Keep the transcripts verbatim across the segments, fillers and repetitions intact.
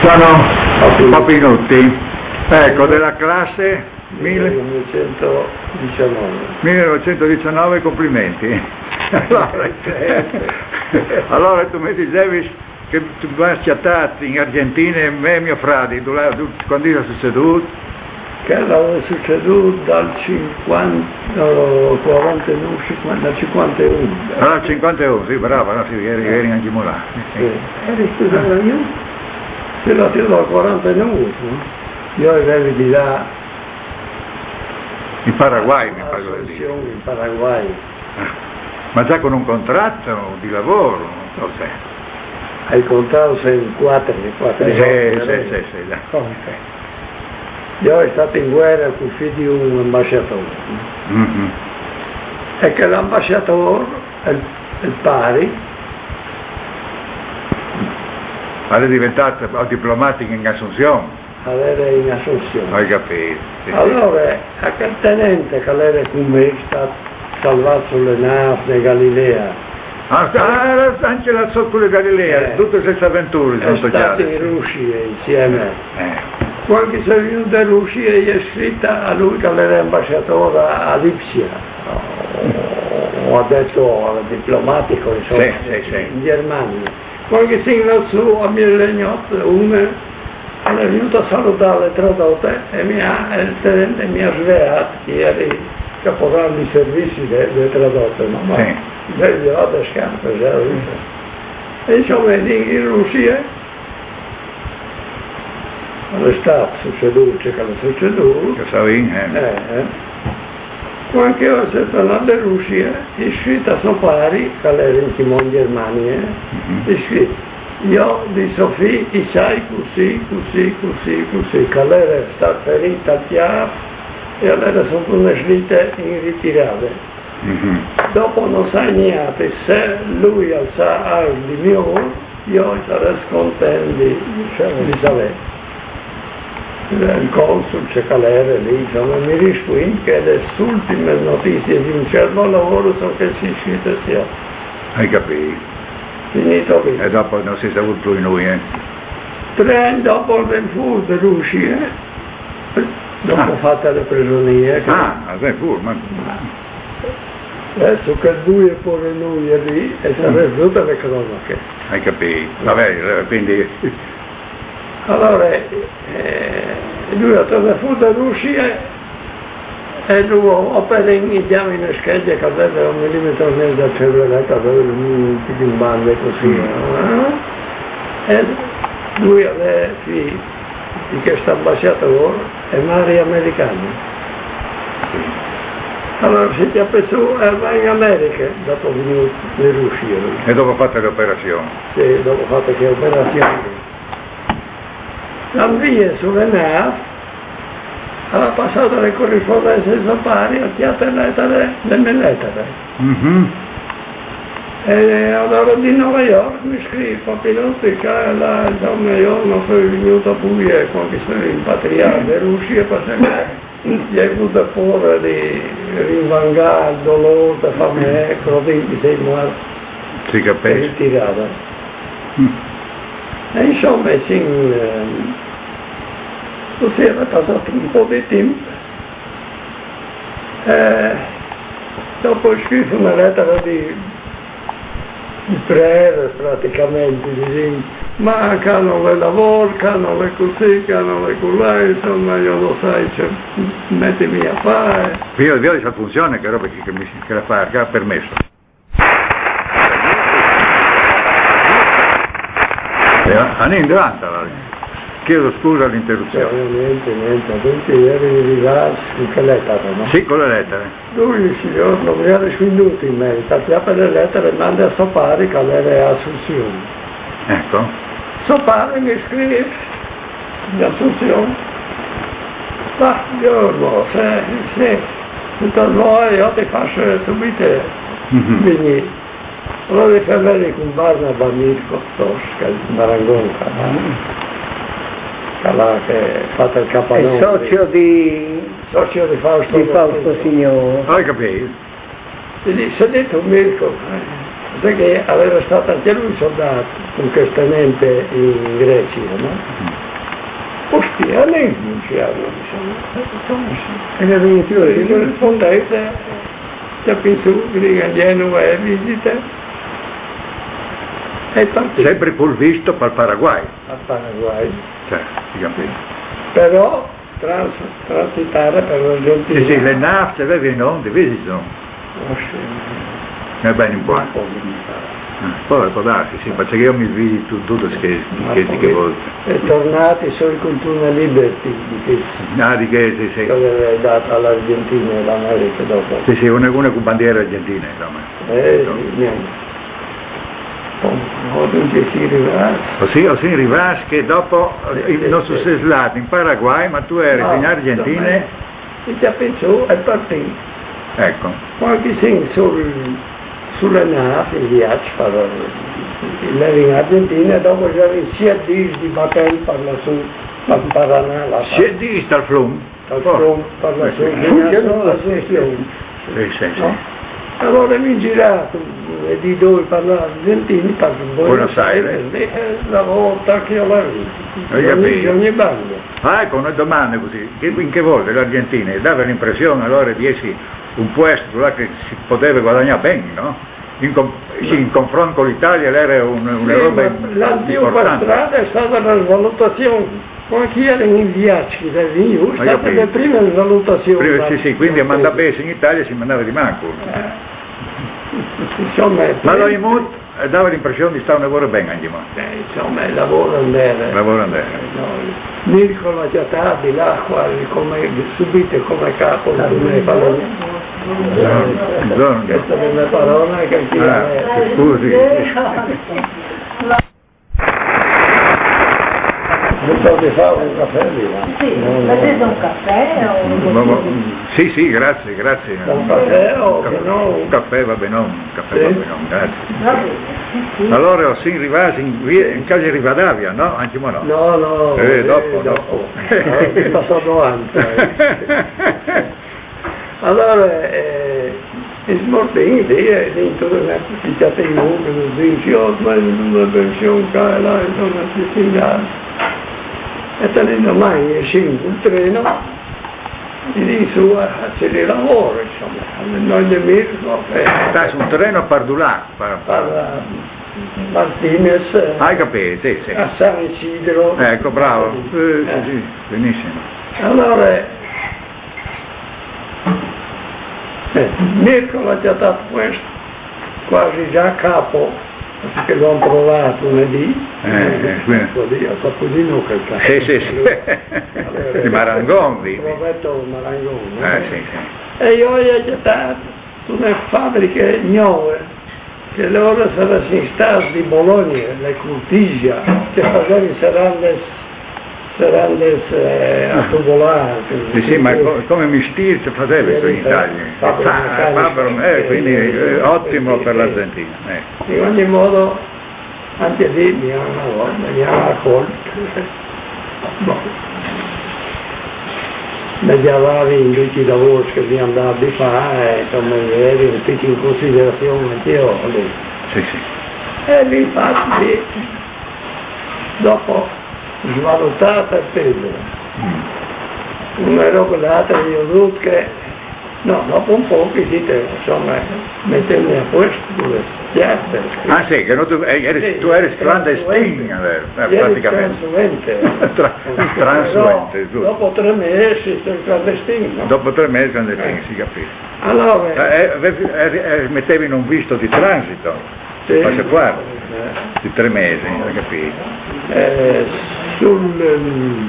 Sono Papinutti, ecco, della classe millenovecentodiciannove. millenovecentodiciannove, complimenti. Allora, allora tu mi dicevi che tu vai schiattati in Argentina e me e mio fratello, quando è succeduto? Che l'aveva succeduto dal cinquanta, quarantanove, cinquanta, dal cinquantuno. Allora dal cinquantuno, sì, bravo, no, sì, eri, eri anche là. Sì. Sì. Eri scusa io? Se la tiro dal quarantanove, io avevo di là. In Paraguay, mi pare di dire. In Paraguay. Ma già con un contratto di lavoro, non so se. Hai contato se in quattro, in quattro sì, sì, sì, sì, sì, sì. Io ero stato in guerra con figlio di un ambasciatore. Mm-hmm. E che l'ambasciatore, il, il pari, era diventato diplomatico in Assunzione. Era in Assunzione. Hai capito. Sì, allora, a quel tenente che era con me, è stato salvato sulle navi di Galilea. Ah, era anche là sotto le Galilea, eh, tutte queste avventure sono state. È stato in Russia insieme. Eh. Quando sono venuto da Russia gli è scritta a lui che era ambasciatore a Lipsia, o ha detto al diplomatico insomma, sì, sì, sì. In Germania. Quando si lassù a Millennium, una è venuto a salutare le tradotte e mi ha, il tenente mi ha svelato che era il caporale di servizi delle tradotte, no? Ma sì. Gli ho dato scarpe, già visto. E insomma in Russia è stato succeduto, che è succeduto. Che so in, eh. eh, eh. Quando io sono tornato in Russia, è scritto a Sopari, che era in in Germania, mm-hmm. È scritto, io di Sofì, i sai così, così, così, così, che era stato ferito al Chiaf e allora sono una slitta in ritirata. Mm-hmm. Dopo non sa niente, se lui alza di mio, io sarei scontento di, di sapere. Il consul c'è Calera lì, insomma, mi rispondi che le ultime notizie di un certo lavoro sono che si scita sia. Hai capito? Finito lì. E dopo non si è saputo più noi, eh? Tre anni dopo il fu di Russia, dopo ah. fatte le prigionie. Che... Ah, vabbè, pure, ma... Adesso che lui e pure lui è lì e sarebbe mm. tutte le cronache. Hai capito? Vabbè, quindi... Allora, eh, lui ha tornato da Russia e lui appena iniziava in scheggia che aveva un millimetro da cellulare, aveva un po' di bande così. Mm. E lui aveva di, di questo ambasciatore e mari americani. Allora si è appeso e va in America, dopo venuto in Russia. E dopo fatte le operazioni? Sì, dopo fatte le operazioni. L'avvia sulle navi, aveva passato le corrispondenze pari, ha chiamato le lettere, le mie lettere. Mm-hmm. E allora di New York mi scrive, Papinutti, che là, insomma, io non sono venuto a Puglia quando sono impatriato in Russia, perché gli hai avuto paura di rinvangare il dolore, di farmi ecco, di sei morto. Si capisce. Ritirata. Mm. E insomma, sì, così era passato un po' di tempo. E dopo ho scritto una lettera di, di prere praticamente, di, ma che hanno le lavoro, che hanno le così, che hanno le colà, insomma io lo sai, cioè, mettimi a fare. Io il via di funzione che roba che, che mi che la fa, che ha permesso. Andiamo avanti, chiedo scusa all'interruzione. No, niente, niente, tutti ieri arrivati con che lettere, no? Sì, con le lettere. Lui, il signor, non mi ha risponduto in merito, ha per le lettere e manda a Sopari che lei è Assunzione. Ecco. Sopari mi scrive di Assunzione, ma io no, se, se, allora io ti faccio subito mm-hmm. venire. Allora i fermeri con Barnaba Mirko Tosca, il Marangonca, no? Che ha fatto il capannone. È socio di, socio di Fausto, di Fausto Signore. Hai capito? Gli dice, detto Mirko, perché aveva stato anche lui soldato conquistamente in Grecia, no? Ostia, lei non ci hanno, diciamo, e era venuto di corrispondente, ci ha pensato che a Genova e visita, e partito. Sempre col visto per il Paraguay. Al Paraguay. Cioè, si capisce. Però trans, transitare per l'Argentina. Sì, sì, le nafte avevano di visita. Ne bene un po'. Poi può darsi, sì, perché io mi vidi tutto che che volte. È tornati solo con una liberty di che Ah, di che sì, sì. che aveva dato all'Argentina e all'America dopo. Sì, sì, una, una con bandiera argentina, insomma. Eh, sì, niente. O non ci si arrivasse. O sì, o sì, arrivasse che dopo, Sì, non sì, so sì. se slato in Paraguay, ma tu eri No, in Argentina. E ci ha pensato e partì. Ecco. Qualche sì, sul, sulle navi, in viaggio, per, lei in Argentina e dopo c'era il C D di Batel per la su, per Paraná, la C'è di sta il flum? al front, per la su, la sessione. Sì, sì, sì. No? Allora mi girato e di dove parlare argentini, parlo in Buenos Aires. è la volta che ho la vita, Hai capito? ogni banda. Ah, ecco, una domanda così, che, in che volta l'Argentina dava l'impressione allora di essere un puesto là che si poteva guadagnare bene, no? In, com- sì, in confronto con l'Italia era un, una Sì, roba l'antica importante. strada è stata la valutazione, come chi era in viaggi da Rio, è Hai stata capito? la prima valutazione. Prima, sì, da- sì, quindi a da- mandare in Italia si mandava di manco. Eh. Insomma, è Ma lo pre- Imut dava l'impressione di stare un lavoro bene anche ma. eh, insomma, il lavoro andare. Lavoro andare. No, Mirko la già di là, quasi come subite come capo di me parole. Buongiorno. Questa è una parola che chi Ah, è. scusi. Non so di fare un caffè lì. Sì, No, no. prendete un caffè o Ma- ma- Sì, sì, grazie, grazie. Un caffè o Un caffè- se no- un caffè va bene, un caffè Sì. va bene, grazie. Va bene, sì, sì. Allora ho sì arrivato in, via- in casa di Rivadavia, no? Anche ma no. No, no, Eh, eh, dopo, dopo. dopo. No, è passato anni. Allora, eh, è smortito, io dentro una picchiata in uno, non dice, ma una pensione che è là, insomma, si si dà. E tenendo mai scendo il treno, e di su a c'è lavoro, insomma, non gli Mirko, Stai su un terreno a Pardulà. par- parla Martinez, Hai capito? Sì, sì. a San Isidro. Ecco, bravo. Eh, Eh. sì, sì, benissimo. Allora, eh, Mirko ha già dato questo, quasi già a capo, perché l'ho trovato lunedì, Eh, eh, quindi- così, ho saputo che il capo. Sì, sì, sì. Di Marangon, vivi. Roberto Marangon. no? Eh, sì, sì. E io gli ho gettato sulle fabbriche nuove, che loro sono stati di Bologna, le Curtigia, che facevano serandes, serandes eh, a tubolare. Sì, sì, ma co- come mi stirce faceva questo in Italia. Fabbrica Fa- meccanica. Fabbrica, eh, quindi eh, ottimo per l'Argentina. eh. In ogni modo, anche lì mi hanno, mi hanno accolto. Boh. Mediavali in tutti i lavori che mi andavo di fare, insomma, mi avevi un picco in considerazione anch'io lì. Sì, sì. E lì infatti, dopo svalutata e peso, Mm. una roba l'altra io ho dovuto che, no, dopo un po' che dite, insomma, mettermi a posto due piazze. Ah sì, che non tu, eh, eri, Sì, tu eri transuente. clandestino, vero? Eh, Eri praticamente. transuente. Tra- transuente, Però, giusto. dopo tre mesi sei clandestino. Dopo tre mesi clandestino, Eh. si capisce. Allora, Eh, eh, avevi- eh, eh, mettevi in un visto di transito, sì, passaporto, eh, di tre mesi, hai capito? eh, sul ehm,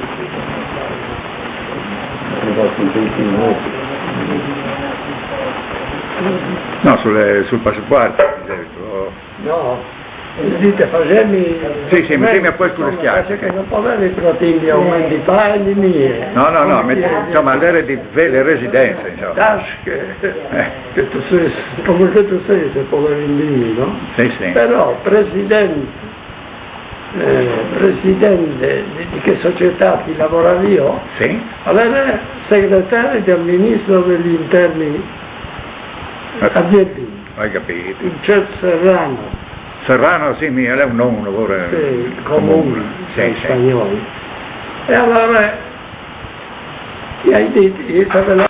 No, sulle- sul passaporto, dicevi tu, oh. no, dite facemi Sì, sì, mettimi a posto le schiacce. che non potevi pratichi aumenti pagli mie. No, no, no, metti- insomma, l'era di vere residenze, insomma. Tasche, Eh. che tu sei, come che tu sei, se poverellini, no? Sì, sì. Però presidente, eh, presidente di, di che società ti lavoravi io, Sì? avere segretario del ministro degli interni argentini. hai capito. Il certo Serrano. Serrano sì, mia, è un nome pure. Sì, comune, sì, sì, sì. spagnoli. E allora gli hai detto, gli stava